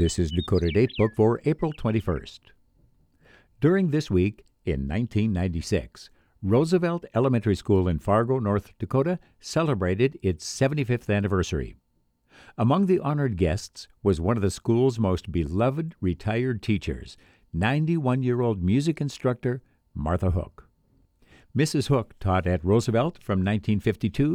This is Dakota Datebook for April 21st. During this week, in 1996, Roosevelt Elementary School in Fargo, North Dakota, celebrated its 75th anniversary. Among the honored guests was one of the school's most beloved retired teachers, 91-year-old music instructor Martha Hook. Mrs. Hook taught at Roosevelt from 1952 to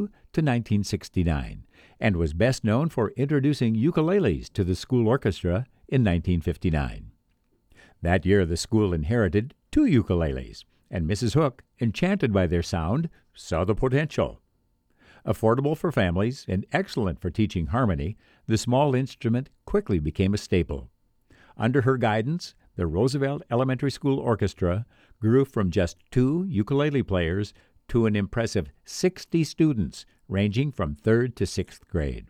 1969 and was best known for introducing ukuleles to the school orchestra in 1959. That year, the school inherited 2 ukuleles, and Mrs. Hook, enchanted by their sound, saw the potential. Affordable for families and excellent for teaching harmony, the small instrument quickly became a staple. Under her guidance, the Roosevelt Elementary School Orchestra grew from just 2 ukulele players to an impressive 60 students, ranging from 3rd to 6th grade.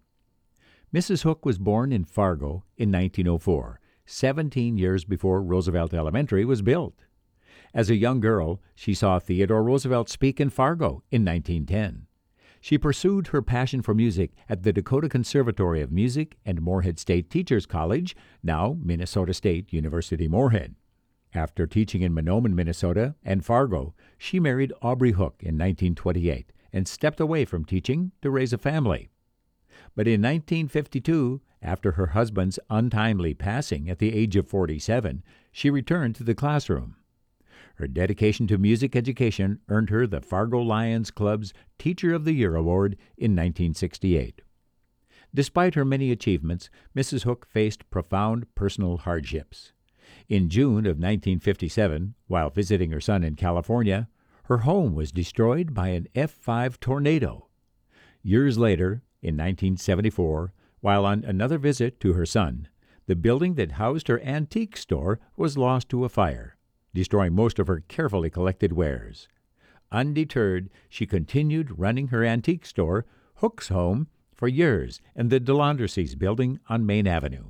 Mrs. Hook was born in Fargo in 1904, 17 years before Roosevelt Elementary was built. As a young girl, she saw Theodore Roosevelt speak in Fargo in 1910. She pursued her passion for music at the Dakota Conservatory of Music and Moorhead State Teachers College, now Minnesota State University Moorhead. After teaching in Mahnomen, Minnesota, and Fargo, she married Aubrey Hook in 1928 and stepped away from teaching to raise a family. But in 1952, after her husband's untimely passing at the age of 47, she returned to the classroom. Her dedication to music education earned her the Fargo Lions Club's Teacher of the Year Award in 1968. Despite her many achievements, Mrs. Hook faced profound personal hardships. In June of 1957, while visiting her son in California, her home was destroyed by an F5 tornado. Years later, in 1974, while on another visit to her son, the building that housed her antique store was lost to a fire, destroying most of her carefully collected wares. Undeterred, she continued running her antique store, Hook's Home, for years in the DeLandrecies building on Main Avenue.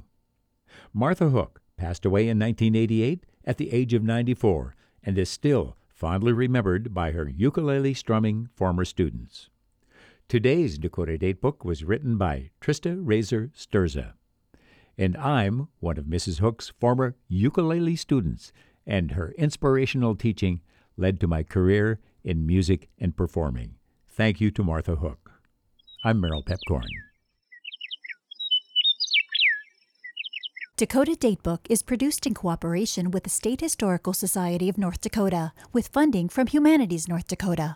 Martha Hook passed away in 1988 at the age of 94 and is still fondly remembered by her ukulele-strumming former students. Today's Dakota Datebook was written by Trista Razor Sturza. And I'm one of Mrs. Hook's former ukulele students, and her inspirational teaching led to my career in music and performing. Thank you to Martha Hook. I'm Merrill Pepcorn. Dakota Datebook is produced in cooperation with the State Historical Society of North Dakota, with funding from Humanities North Dakota.